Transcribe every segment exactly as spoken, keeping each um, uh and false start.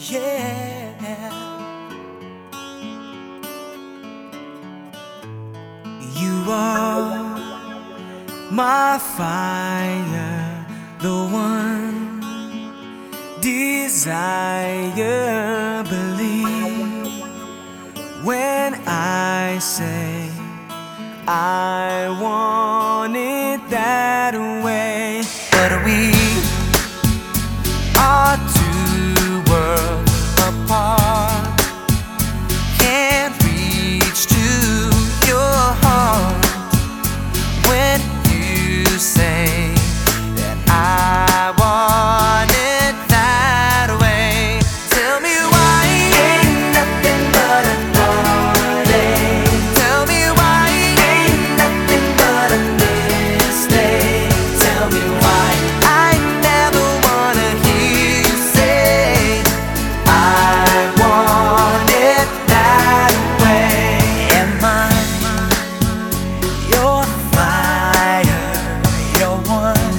yeah. You are my fire, the one desire. Believe when I say I want it that way. But we are two worlds apart, can't reach to your heart when you say that I want it that way. Tell me why ain't nothing but a heartache. Tell me why ain't nothing but a mistake. Tell me why I never wanna hear you say I want it that way. Am I your fire, your one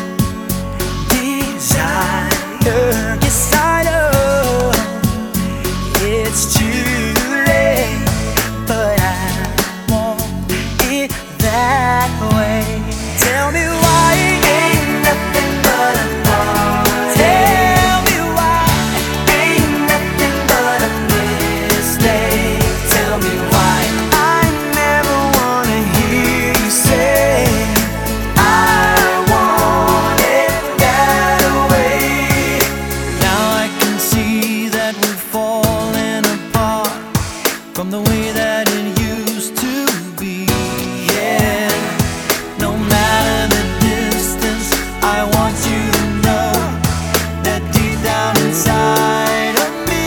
desire? Yes, I know it's too late, but I want it that way. Tell me why ain't nothing but a heartache. Tell me why ain't nothing but a mistake. Tell me why I never wanna hear you say I want it that way. Now I can see that we've fallen apart from the way that it used to be. Yeah, no matter the distance, I want you to know that deep down inside of me,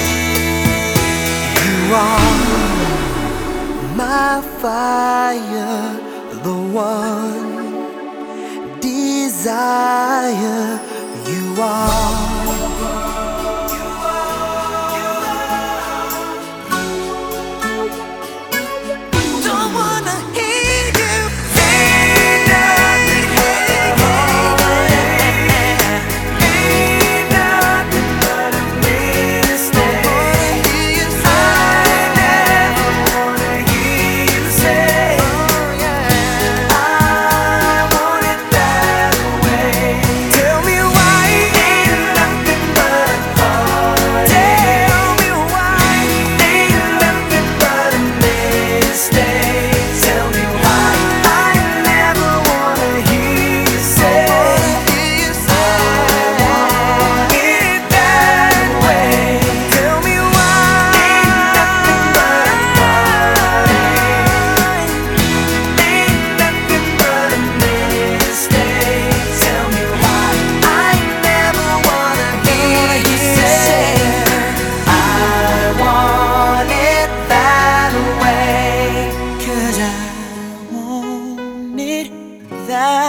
you are my fire, the one desire. You are. Don't wanna hear you say nothing but a heartache. Ain't nothing but a mistake. I never wanna hear you say I want it that way. Tell me why ain't nothing but a heartache. Tell me why ain't nothing but a mistake. Tell me why I never wanna hear you say I want it that way. Tell me why ain't nothing but a heartache. Ain't nothing but a mistake. Tell me why I never wanna hear you say I want it that way. 'Cause I want it that